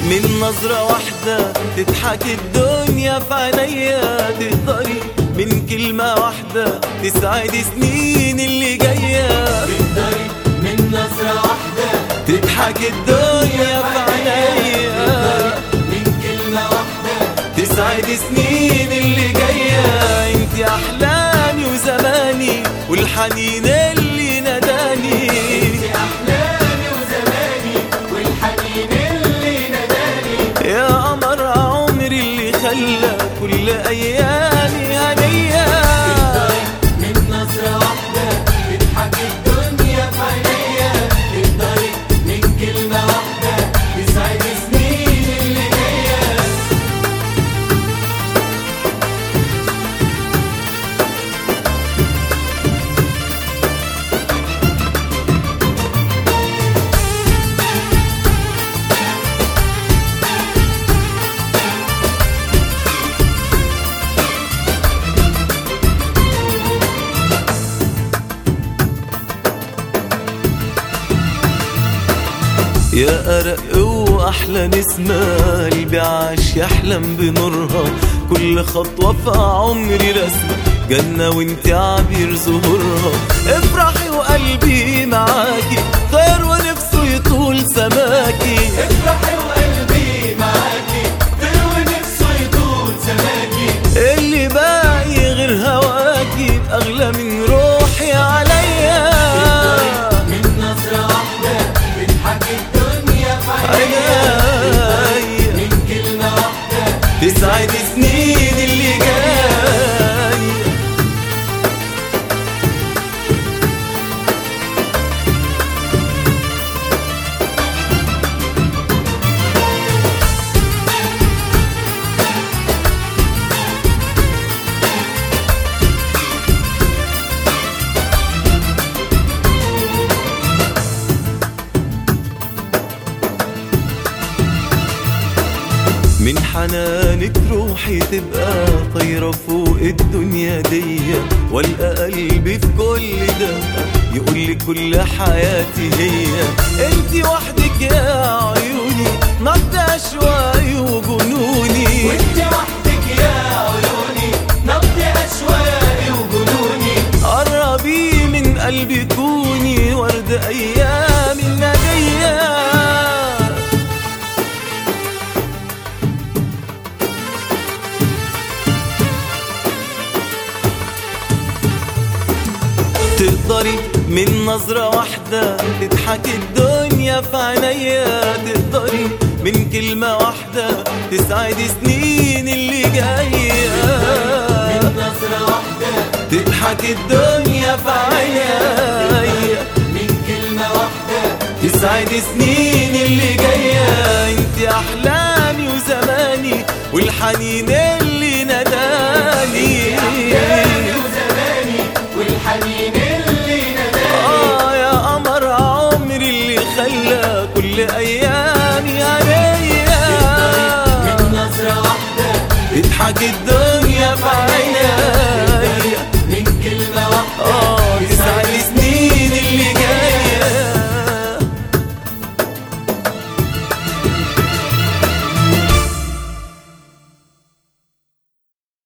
من نظرة واحدة تضحك الدنيا في عينيا، تقدري من كلمة واحدة تسعد سنين اللي جاية، تقدري من نظرة واحدة تضحك الدنيا في عينيا، من كلمة واحدة تسعد سنين اللي جاية. انت احلامي وزماني والحنين اللي ناداني، انت احلامي وزماني والحنين اللي ناداني، يا قمر عمري اللي خلى كل ايامي هنية. تقدري من نظرة واحدة تضحك الدنيا في عينيا، تقدري من كلمة واحدة تسعد سنين اللي جاية. يا أرق وأحلى نسمة قلبي عاش يحلم بنورها، كل خطوة في عمري رسمة جنة وانت عبير ظهورها. افرحي وقلبي معاكي طير ونفسه يطول سماكي، افرحي وقلبي معاكي طير ونفسه يطول سماكي، اللي باقي غير هواكي أغلى من روحي عليا. من نظرة واحدة تضحك الدنيا في عينيا، من كلمة واحدة تسعد سنين اللي جاي. من حنانك روحي تبقى طايرة فوق الدنيا دي، والقى قلبي في كل دقة يقولي كل حياتي هي. انتي وحدك يا عيوني نبض اشواقي وجنوني، وانت وحدك يا عيوني نبض اشواقي وجنوني، قربي من قلبي كوني ورد ايام النادية. تقدري من نظرة واحدة تضحك الدنيا في عينيا، تقدري من كلمة واحدة تسعد سنين اللي جاية. من نظرة واحدة تضحك الدنيا في عينيا، من كلمة واحدة تسعد سنين اللي جاية. انت احلامي وزماني والحنين اللي ناداني، احلامي وزماني والحنين اللي ناداني، يا قمر عمري اللي خلى كل ايامي هنية. من نظرة واحدة تضحك الدنيا في عينيا.